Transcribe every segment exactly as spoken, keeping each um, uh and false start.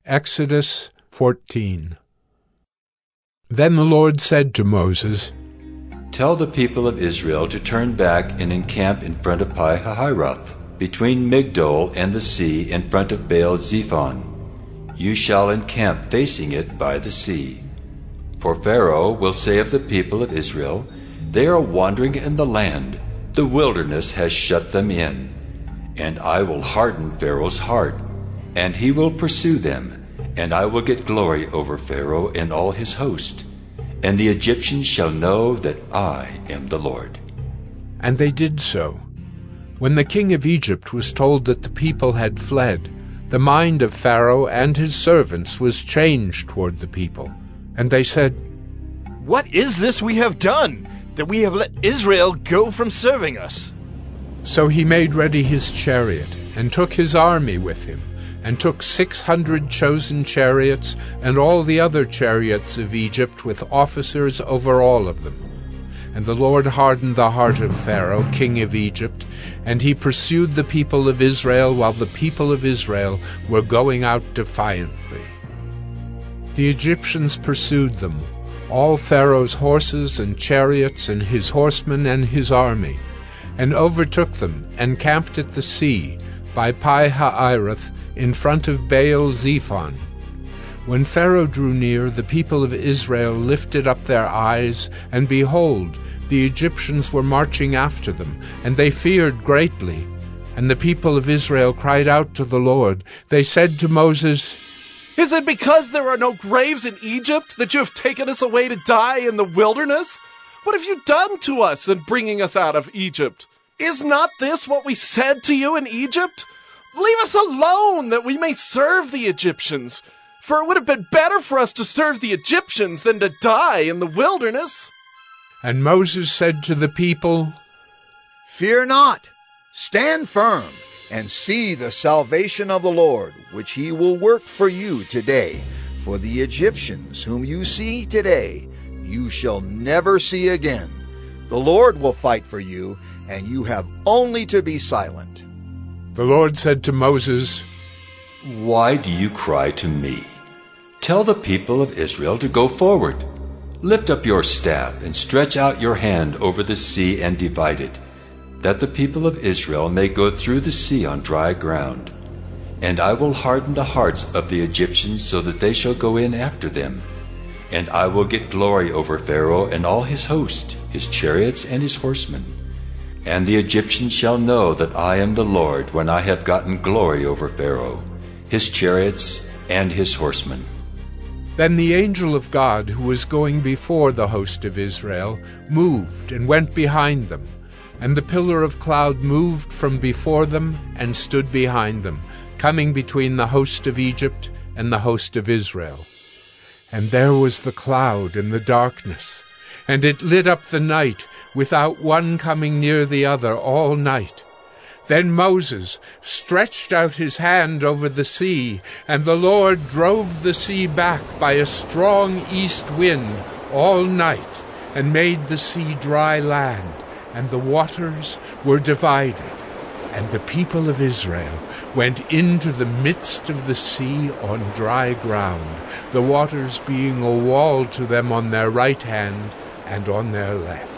Exodus fourteen. Then the Lord said to Moses, Tell the people of Israel to turn back and encamp in front of Pi-hahiroth, between Migdol and the sea, in front of Baal-zephon. You shall encamp facing it by the sea. For Pharaoh will say of the people of Israel, They are wandering in the land, the wilderness has shut them in. And I will harden Pharaoh's heart, and he will pursue them, and I will get glory over Pharaoh and all his host. And the Egyptians shall know that I am the Lord. And they did so. When the king of Egypt was told that the people had fled, the mind of Pharaoh and his servants was changed toward the people. And they said, What is this we have done, that we have let Israel go from serving us? So he made ready his chariot, and took his army with him, and took six hundred chosen chariots, and all the other chariots of Egypt, with officers over all of them. And the Lord hardened the heart of Pharaoh, king of Egypt, and he pursued the people of Israel, while the people of Israel were going out defiantly. The Egyptians pursued them, all Pharaoh's horses and chariots, and his horsemen and his army, and overtook them, and camped at the sea, by Pi-hahiroth, in front of Baal-zephon. When Pharaoh drew near, the people of Israel lifted up their eyes, and behold, the Egyptians were marching after them, and they feared greatly. And the people of Israel cried out to the Lord. They said to Moses, Is it because there are no graves in Egypt that you have taken us away to die in the wilderness? What have you done to us in bringing us out of Egypt? Is not this what we said to you in Egypt? Leave us alone, that we may serve the Egyptians. For it would have been better for us to serve the Egyptians than to die in the wilderness. And Moses said to the people, Fear not, stand firm, and see the salvation of the Lord, which he will work for you today. For the Egyptians whom you see today, you shall never see again. The Lord will fight for you, and you have only to be silent. The Lord said to Moses, Why do you cry to me? Tell the people of Israel to go forward. Lift up your staff and stretch out your hand over the sea and divide it, that the people of Israel may go through the sea on dry ground. And I will harden the hearts of the Egyptians so that they shall go in after them. And I will get glory over Pharaoh and all his host, his chariots and his horsemen. And the Egyptians shall know that I am the Lord when I have gotten glory over Pharaoh, his chariots and his horsemen. Then the angel of God, who was going before the host of Israel, moved and went behind them. And the pillar of cloud moved from before them and stood behind them, coming between the host of Egypt and the host of Israel. And there was the cloud and the darkness, and it lit up the night, without one coming near the other all night. Then Moses stretched out his hand over the sea, and the Lord drove the sea back by a strong east wind all night, and made the sea dry land, and the waters were divided. And the people of Israel went into the midst of the sea on dry ground, the waters being a wall to them on their right hand and on their left.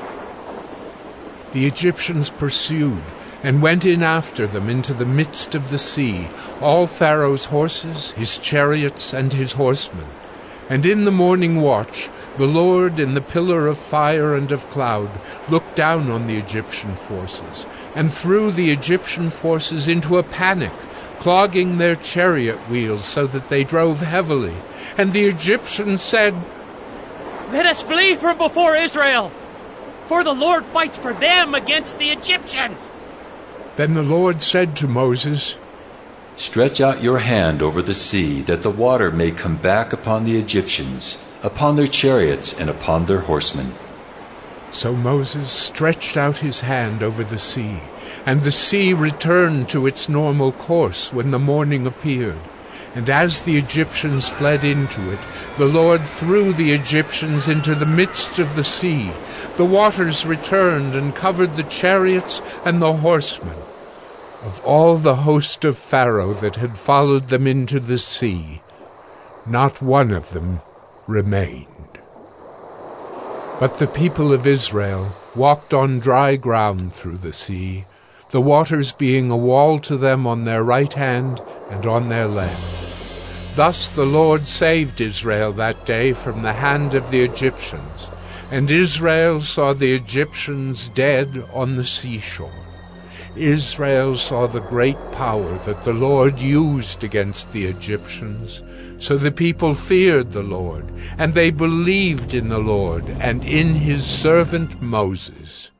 The Egyptians pursued, and went in after them into the midst of the sea, all Pharaoh's horses, his chariots, and his horsemen. And in the morning watch the Lord in the pillar of fire and of cloud looked down on the Egyptian forces, and threw the Egyptian forces into a panic, clogging their chariot wheels so that they drove heavily. And the Egyptians said, Let us flee from before Israel, for the Lord fights for them against the Egyptians. Then the Lord said to Moses, Stretch out your hand over the sea, that the water may come back upon the Egyptians, upon their chariots and upon their horsemen. So Moses stretched out his hand over the sea, and the sea returned to its normal course when the morning appeared. And as the Egyptians fled into it, the Lord threw the Egyptians into the midst of the sea. The waters returned and covered the chariots and the horsemen. Of all the host of Pharaoh that had followed them into the sea, not one of them remained. But the people of Israel walked on dry ground through the sea, the waters being a wall to them on their right hand and on their left. Thus the Lord saved Israel that day from the hand of the Egyptians, and Israel saw the Egyptians dead on the seashore. Israel saw the great power that the Lord used against the Egyptians. So the people feared the Lord, and they believed in the Lord and in his servant Moses.